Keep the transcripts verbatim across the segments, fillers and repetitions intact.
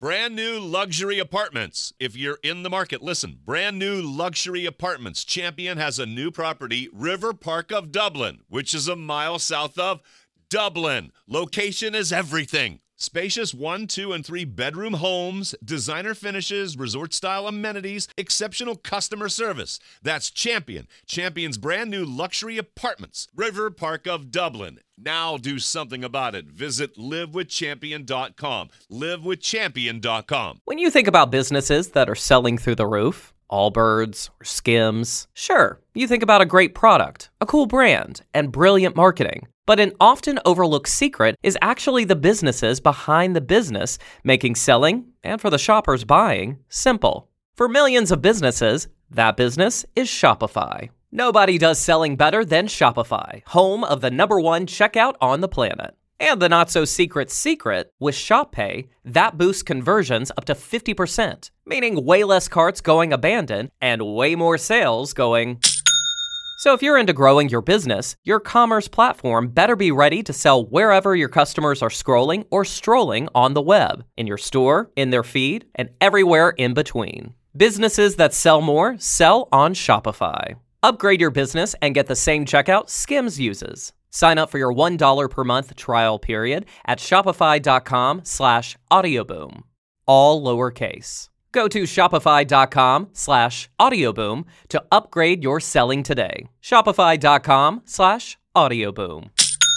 Brand new luxury apartments. If you're in the market, listen. Brand new luxury apartments. Champion has a new property, River Park of Dublin, which is a mile south of Dublin. Location is everything. Spacious one, two, and three bedroom homes, designer finishes, resort-style amenities, exceptional customer service. That's Champion. Champion's brand new luxury apartments. River Park of Dublin. Now do something about it. Visit live with champion dot com. live with champion dot com. When you think about businesses that are selling through the roof, Allbirds or Skims, sure, you think about a great product, a cool brand, and brilliant marketing. But an often overlooked secret is actually the businesses behind the business, making selling, and for the shoppers buying, simple. For millions of businesses, that business is Shopify. Nobody does selling better than Shopify, home of the number one checkout on the planet. And the not-so-secret secret, with Shop Pay, that boosts conversions up to fifty percent, meaning way less carts going abandoned and way more sales going... So if you're into growing your business, your commerce platform better be ready to sell wherever your customers are scrolling or strolling on the web, in your store, in their feed, and everywhere in between. Businesses that sell more sell on Shopify. Upgrade your business and get the same checkout Skims uses. Sign up for your one dollar per month trial period at shopify.com slash audioboom. All lowercase. Go to shopify.com slash audioboom to upgrade your selling today. Shopify.com slash audioboom.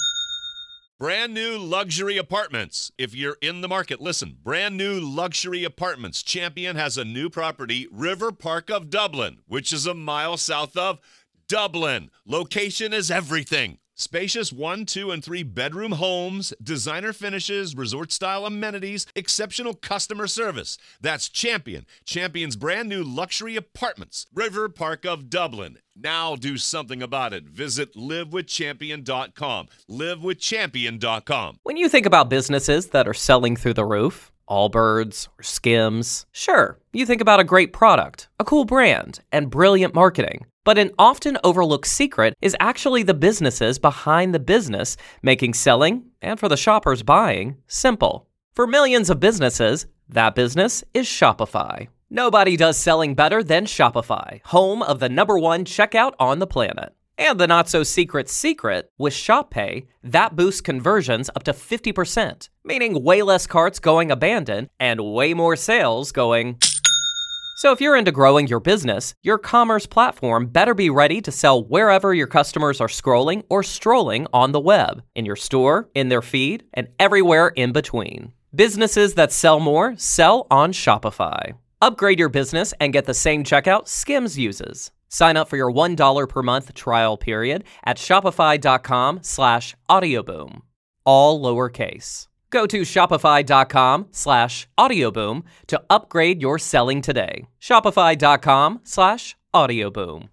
Brand new luxury apartments. If you're in the market, listen. Brand new luxury apartments. Champion has a new property, River Park of Dublin, which is a mile south of Dublin. Location is everything. Spacious one, two, and three bedroom homes, designer finishes, resort-style amenities, exceptional customer service. That's Champion. Champion's brand new luxury apartments. River Park of Dublin. Now do something about it. Visit live with champion dot com. live with champion dot com. When you think about businesses that are selling through the roof, Allbirds or Skims, sure, you think about a great product, a cool brand, and brilliant marketing. But an often overlooked secret is actually the businesses behind the business, making selling, and for the shoppers buying, simple. For millions of businesses, that business is Shopify. Nobody does selling better than Shopify, home of the number one checkout on the planet. And the not-so-secret secret, with Shop Pay, that boosts conversions up to fifty percent, meaning way less carts going abandoned and way more sales going... So if you're into growing your business, your commerce platform better be ready to sell wherever your customers are scrolling or strolling on the web, in your store, in their feed, and everywhere in between. Businesses that sell more sell on Shopify. Upgrade your business and get the same checkout Skims uses. Sign up for your one dollar per month trial period at shopify.com slash audioboom. All lowercase. Go to shopify.com slash audioboom to upgrade your selling today. Shopify.com slash audioboom.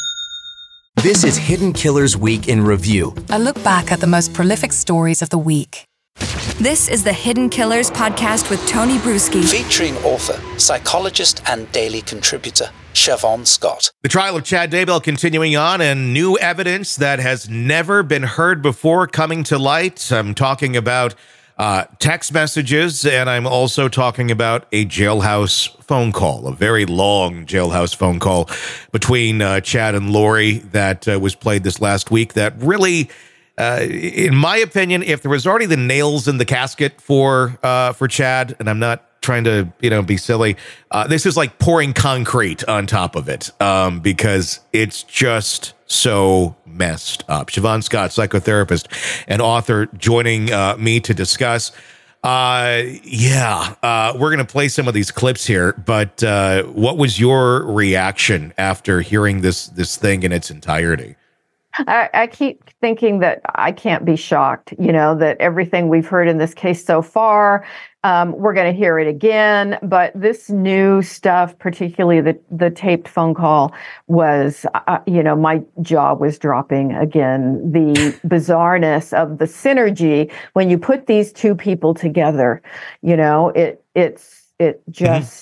This is Hidden Killers Week in Review. A look back at the most prolific stories of the week. This is the Hidden Killers podcast with Tony Bruski. Featuring author, psychologist, and daily contributor, Siobhan Scott. The trial of Chad Daybell continuing on, and new evidence that has never been heard before coming to light. I'm talking about Uh, text messages, and I'm also talking about a jailhouse phone call, a very long jailhouse phone call between uh, Chad and Lori that uh, was played this last week that really, uh, in my opinion, if there was already the nails in the casket for uh, for Chad, and I'm not trying to, you know, be silly, uh, this is like pouring concrete on top of it um, because it's just so messed up. Siobhan Scott, psychotherapist and author, joining uh, me to discuss. Uh, yeah, uh, we're going to play some of these clips here, but uh, what was your reaction after hearing this this thing in its entirety? I, I keep thinking that I can't be shocked, you know, that everything we've heard in this case so far, um, we're going to hear it again. But this new stuff, particularly the, the taped phone call, was, uh, you know, my jaw was dropping again. The bizarreness of the synergy when you put these two people together, you know, it it's it just... Mm-hmm.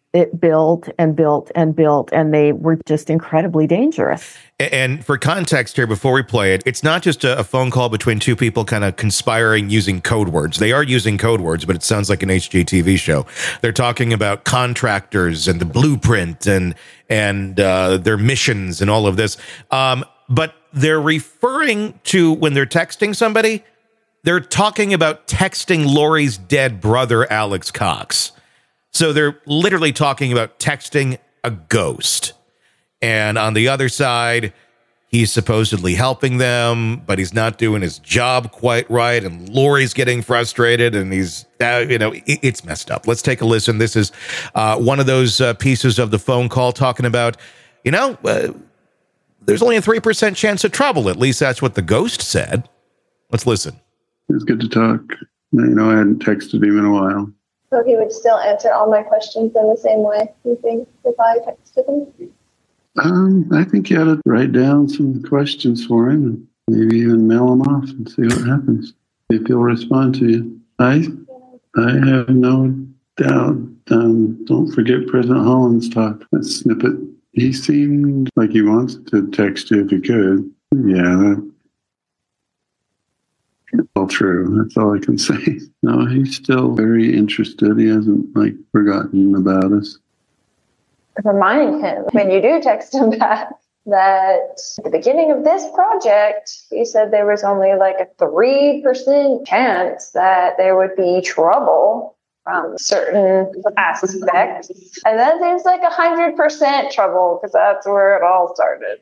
it built and built and built, and they were just incredibly dangerous. And for context here, before we play it, it's not just a, a phone call between two people kind of conspiring using code words. They are using code words, but it sounds like an H G T V show. They're talking about contractors and the blueprint and and uh, their missions and all of this. Um, but they're referring to, when they're texting somebody, they're talking about texting Lori's dead brother, Alex Cox. So they're literally talking about texting a ghost. And on the other side, he's supposedly helping them, but he's not doing his job quite right. And Lori's getting frustrated, and he's, uh, you know, it, it's messed up. Let's take a listen. This is uh, one of those uh, pieces of the phone call talking about, you know, uh, there's only a three percent chance of trouble. At least that's what the ghost said. Let's listen. It was good to talk. You know, I hadn't texted him in a while. So he would still answer all my questions in the same way, you think, if I texted him? Um, I think you ought to write down some questions for him and maybe even mail them off and see what happens. If he'll respond to you. I I have no doubt. Um, don't forget President Holland's talk, that snippet. He seemed like he wants to text you if he could. Yeah, that, it's all true. That's all I can say. No, he's still very interested. He hasn't, like, forgotten about us. Remind him, when you do text him back, that at the beginning of this project, he said there was only like a three percent chance that there would be trouble from certain aspects. And then there's like one hundred percent trouble, because that's where it all started.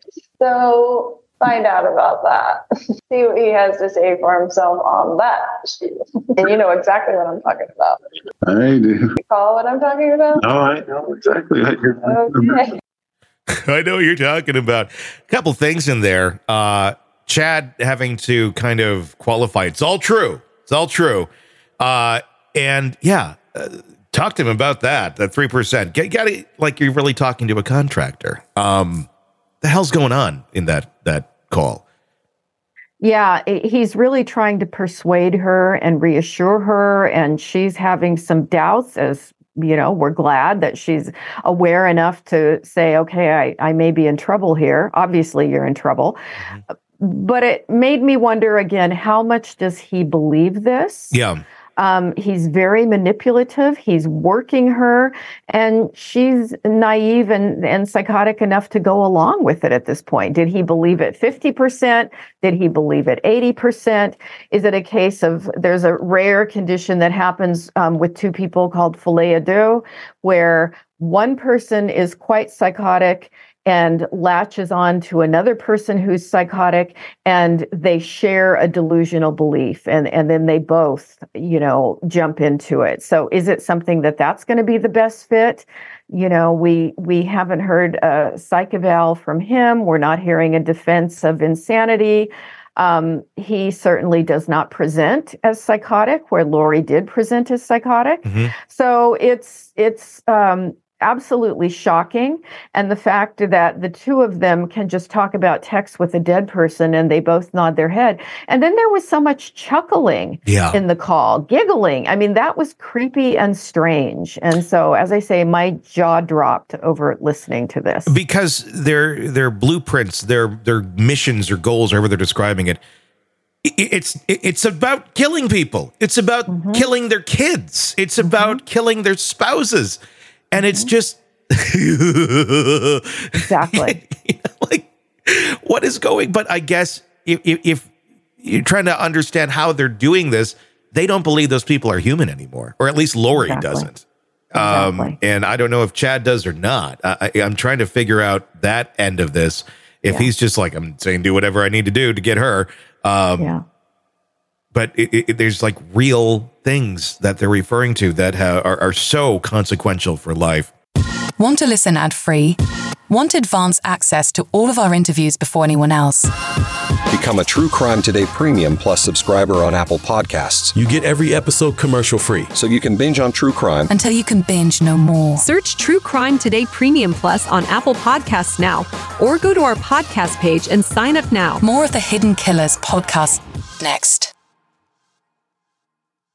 So find out about that. See what he has to say for himself on that issue. And you know exactly what I'm talking about. I do. Recall what I'm talking about? Oh, I know exactly what you're talking okay. about. I know what you're talking about. A couple things in there. Uh, Chad having to kind of qualify. It's all true. It's all true. Uh, and yeah, uh, talk to him about that, that three percent. Get, got it like you're really talking to a contractor. Um, the hell's going on in that that call? Yeah, he's really trying to persuade her and reassure her, and she's having some doubts. As you know, we're glad that she's aware enough to say, okay, I, I may be in trouble here. Obviously, you're in trouble. Mm-hmm. But it made me wonder again, how much does he believe this? Yeah. Um, he's very manipulative. He's working her, and she's naive and, and psychotic enough to go along with it at this point. Did he believe it fifty percent? Did he believe it eighty percent? Is it a case of, there's a rare condition that happens um, with two people called folie-à-deux, where one person is quite psychotic and latches on to another person who's psychotic, and they share a delusional belief, and, and then they both, you know, jump into it. So is it something that that's going to be the best fit? You know, we we haven't heard a psych eval from him. We're not hearing a defense of insanity. Um, he certainly does not present as psychotic, where Lori did present as psychotic. Mm-hmm. So it's it's um, absolutely shocking. And the fact that the two of them can just talk about text with a dead person and they both nod their head. And then there was so much chuckling yeah. in the call, giggling. I mean, that was creepy and strange. And so, as I say, my jaw dropped over listening to this. Because their their blueprints, their their missions or goals, however they're describing it, it's it's about killing people. It's about mm-hmm. killing their kids. It's mm-hmm. about killing their spouses. And it's just exactly you know, like what is going. But I guess if, if, if you're trying to understand how they're doing this, they don't believe those people are human anymore, or at least Lori exactly. doesn't. Exactly. Um, and I don't know if Chad does or not. I, I'm trying to figure out that end of this. If yeah. he's just like, I'm saying, do whatever I need to do to get her. Um, yeah. But it, it, there's like real things that they're referring to that ha- are, are so consequential for life. Want to listen ad-free? Want advanced access to all of our interviews before anyone else? Become a True Crime Today Premium Plus subscriber on Apple Podcasts. You get every episode commercial-free. So you can binge on true crime until you can binge no more. Search True Crime Today Premium Plus on Apple Podcasts now, or go to our podcast page and sign up now. More of the Hidden Killers podcast next.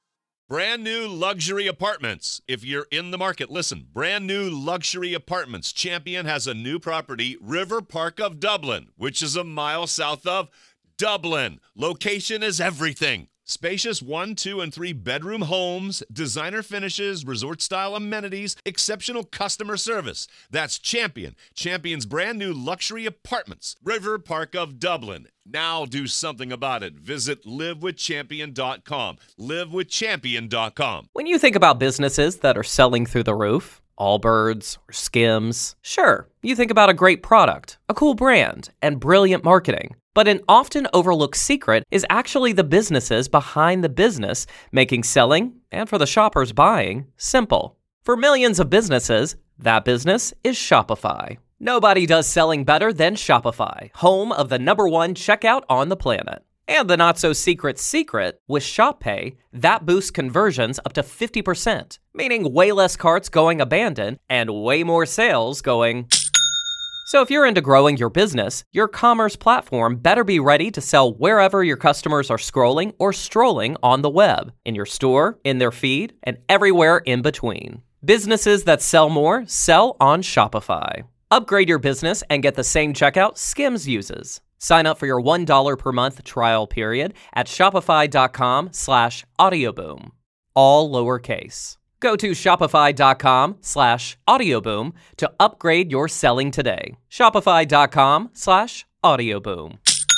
Brand new luxury apartments. If you're in the market, listen. Brand new luxury apartments. Champion has a new property, River Park of Dublin, which is a mile south of Dublin. Location is everything. Spacious one, two, and three bedroom homes, designer finishes, resort-style amenities, exceptional customer service. That's Champion. Champion's brand new luxury apartments, River Park of Dublin. Now do something about it. Visit live with champion dot com. live with champion dot com. When you think about businesses that are selling through the roof, Allbirds or Skims, sure, you think about a great product, a cool brand, and brilliant marketing. But an often overlooked secret is actually the businesses behind the business, making selling, and for the shoppers buying, simple. For millions of businesses, that business is Shopify. Nobody does selling better than Shopify, home of the number one checkout on the planet. And the not-so-secret secret, with Shop Pay, that boosts conversions up to fifty percent, meaning way less carts going abandoned and way more sales going... So if you're into growing your business, your commerce platform better be ready to sell wherever your customers are scrolling or strolling on the web, in your store, in their feed, and everywhere in between. Businesses that sell more sell on Shopify. Upgrade your business and get the same checkout Skims uses. Sign up for your one dollar per month trial period at shopify.com slash audioboom. All lowercase. Go to shopify.com slash audioboom to upgrade your selling today. Shopify.com slash audioboom.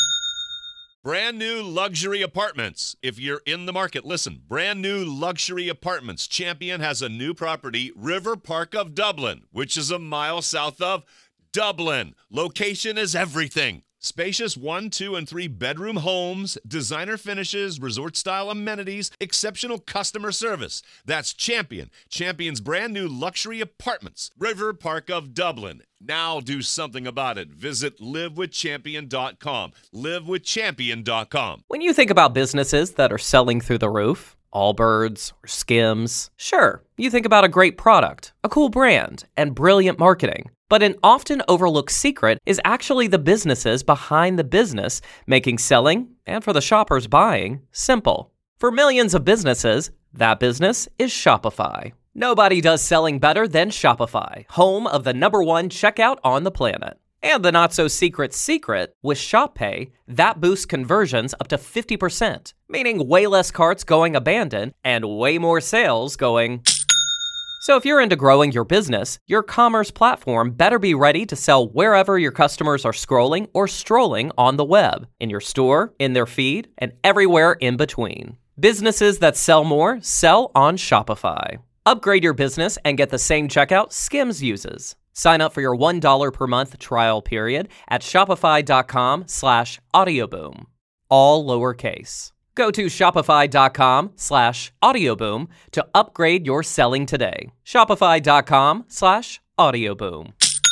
Brand new luxury apartments. If you're in the market, listen. Brand new luxury apartments. Champion has a new property, River Park of Dublin, which is a mile south of Dublin. Location is everything. Spacious one, two, and three bedroom homes, designer finishes, resort-style amenities, exceptional customer service. That's Champion. Champion's brand new luxury apartments, River Park of Dublin. Now do something about it. Visit live with champion dot com. live with champion dot com. When you think about businesses that are selling through the roof, Allbirds or Skims, sure, you think about a great product, a cool brand, and brilliant marketing. But an often overlooked secret is actually the businesses behind the business, making selling, and for the shoppers buying, simple. For millions of businesses, that business is Shopify. Nobody does selling better than Shopify, home of the number one checkout on the planet. And the not-so-secret secret, with Shop Pay, that boosts conversions up to fifty percent, meaning way less carts going abandoned and way more sales going... So if you're into growing your business, your commerce platform better be ready to sell wherever your customers are scrolling or strolling on the web, in your store, in their feed, and everywhere in between. Businesses that sell more sell on Shopify. Upgrade your business and get the same checkout Skims uses. Sign up for your one dollar per month trial period at shopify.com slash audioboom. All lowercase. Go to shopify.com slash audioboom to upgrade your selling today. Shopify.com slash audioboom.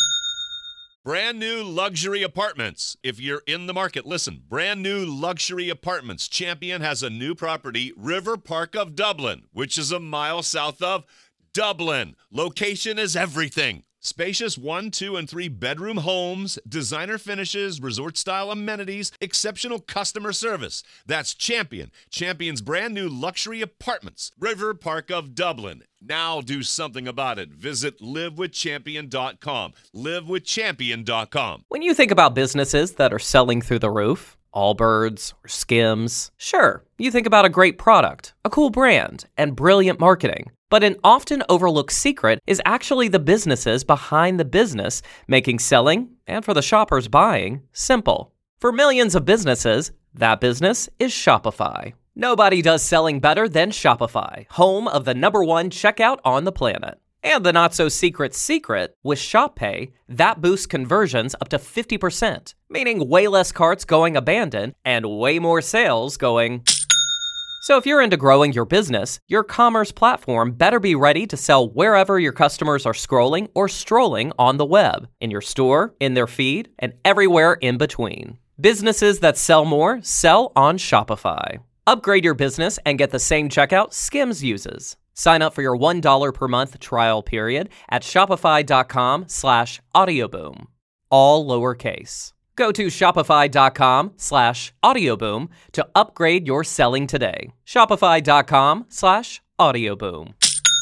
Brand new luxury apartments. If you're in the market, listen. Brand new luxury apartments. Champion has a new property, River Park of Dublin, which is a mile south of Dublin. Location is everything. Spacious one, two, and three bedroom homes, designer finishes, resort-style amenities, exceptional customer service. That's Champion. Champion's brand new luxury apartments, River Park of Dublin. Now do something about it. Visit live with champion dot com. live with champion dot com. When you think about businesses that are selling through the roof, Allbirds or Skims, sure, you think about a great product, a cool brand, and brilliant marketing. But an often overlooked secret is actually the businesses behind the business, making selling, and for the shoppers buying, simple. For millions of businesses, that business is Shopify. Nobody does selling better than Shopify, home of the number one checkout on the planet. And the not-so-secret secret, with Shop Pay, that boosts conversions up to fifty percent, meaning way less carts going abandoned and way more sales going... So if you're into growing your business, your commerce platform better be ready to sell wherever your customers are scrolling or strolling on the web, in your store, in their feed, and everywhere in between. Businesses that sell more sell on Shopify. Upgrade your business and get the same checkout Skims uses. Sign up for your one dollar per month trial period at shopify.com slash audioboom. All lowercase. Go to shopify.com slash audioboom to upgrade your selling today. Shopify.com slash Audio Boom.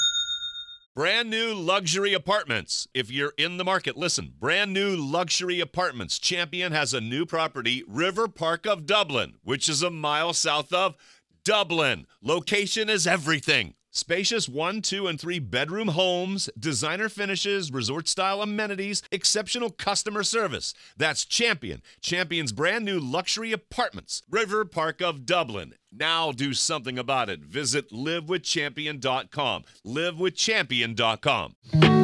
Brand new luxury apartments. If you're in the market, listen. Brand new luxury apartments. Champion has a new property, River Park of Dublin, which is a mile south of Dublin. Location is everything. Spacious one, two, and three bedroom homes, designer finishes, resort-style amenities, exceptional customer service. That's Champion. Champion's brand new luxury apartments, River Park of Dublin. Now do something about it. Visit live with champion dot com. live with champion dot com.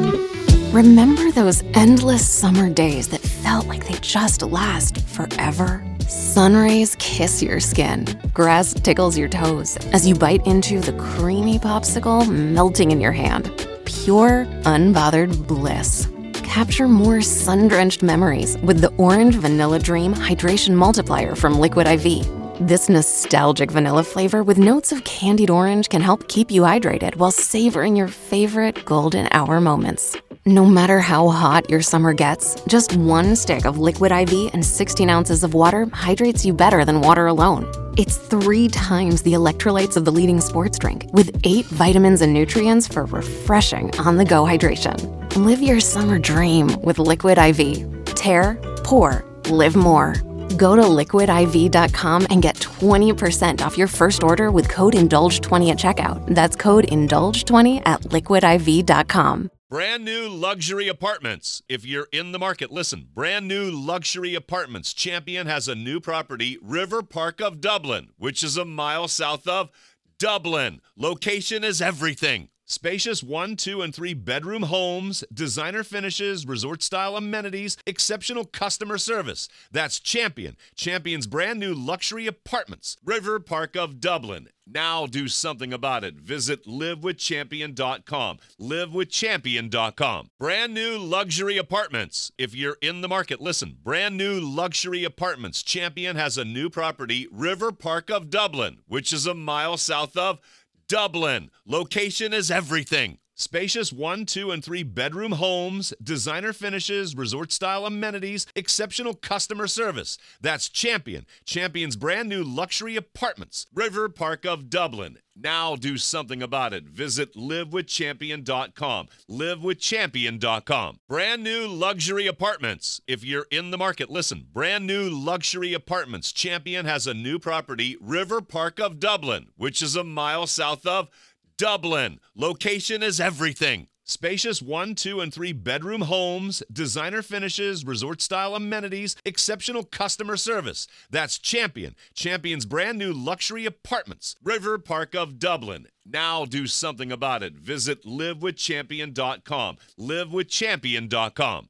Remember those endless summer days that felt like they just last forever? Sun rays kiss your skin. Grass tickles your toes as you bite into the creamy popsicle melting in your hand. Pure, unbothered bliss. Capture more sun-drenched memories with the Orange Vanilla Dream Hydration Multiplier from Liquid I V. This nostalgic vanilla flavor with notes of candied orange can help keep you hydrated while savoring your favorite golden hour moments. No matter how hot your summer gets, just one stick of Liquid I V and sixteen ounces of water hydrates you better than water alone. It's three times the electrolytes of the leading sports drink, with eight vitamins and nutrients for refreshing on-the-go hydration. Live your summer dream with Liquid I V. Tear, pour, live more. Go to liquid I V dot com and get twenty percent off your first order with code indulge twenty at checkout. That's code indulge twenty at liquid I V dot com. Brand new luxury apartments. If you're in the market, listen. Brand new luxury apartments. Champion has a new property, River Park of Dublin, which is a mile south of Dublin. Location is everything. Spacious one, two, and three bedroom homes, designer finishes, resort-style amenities, exceptional customer service. That's Champion. Champion's brand new luxury apartments, River Park of Dublin. Now do something about it. Visit live with champion dot com. live with champion dot com. Brand new luxury apartments. If you're in the market, listen. Brand new luxury apartments. Champion has a new property, River Park of Dublin, which is a mile south of Dublin. Location is everything. Spacious one, two, and three bedroom homes, designer finishes, resort-style amenities, exceptional customer service. That's Champion. Champion's brand new luxury apartments, River Park of Dublin. Now do something about it. Visit live with champion dot com. live with champion dot com. Brand new luxury apartments. If you're in the market, listen. Brand new luxury apartments. Champion has a new property, River Park of Dublin, which is a mile south of Dublin. Location is everything. Spacious one, two, and three bedroom homes, designer finishes, resort-style amenities, exceptional customer service. That's Champion. Champion's brand new luxury apartments, River Park of Dublin. Now do something about it. Visit live with champion dot com. live with champion dot com.